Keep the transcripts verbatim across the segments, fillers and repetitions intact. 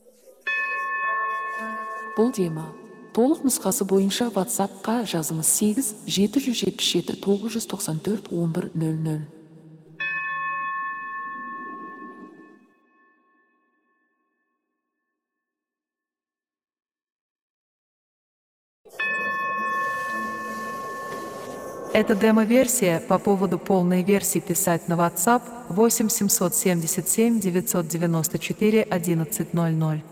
Бұл дема толық нұсқасы бойынша WhatsApp-қа жазыңыз сегіз жеті жүз жетпіс жеті тоғыз жүз тоқсан төрт он бір нөл нөл. Это демо-версия. По поводу полной версии писать на WhatsApp восемь семьсот семьдесят семь девятьсот девяносто четыре одиннадцать ноль ноль.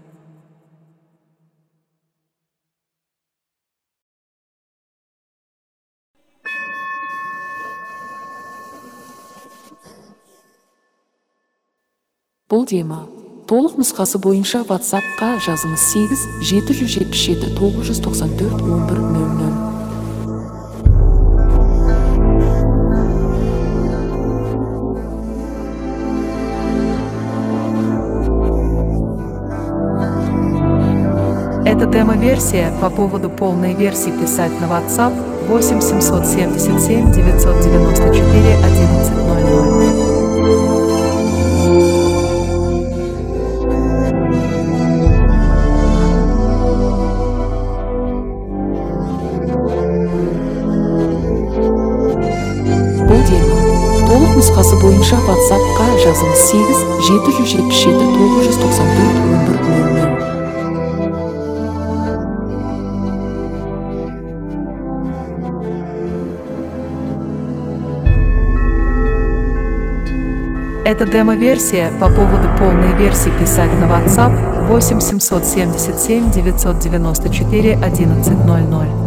Бұл дема толық нұсқасы бойынша WhatsApp-қа жазыңыз сегіз жеті жүз жетпіс жеті тоғыз жүз тоқсан төрт он бір нөл нөл. Это демо-версия. По поводу полной версии писать на WhatsApp восемь семьсот семьдесят семь девятьсот девяносто четыре одиннадцать ноль ноль. Бұл дема толық нұсқасы бойынша WhatsApp-қа жазыңыз сегіз жеті жүз жетпіс жеті тоғыз жүз тоқсан төрт он бір нөл нөл. Это демо-версия. По поводу полной версии писать на WhatsApp восемь семьсот семьдесят семь девятьсот девяносто четыре одиннадцать ноль ноль.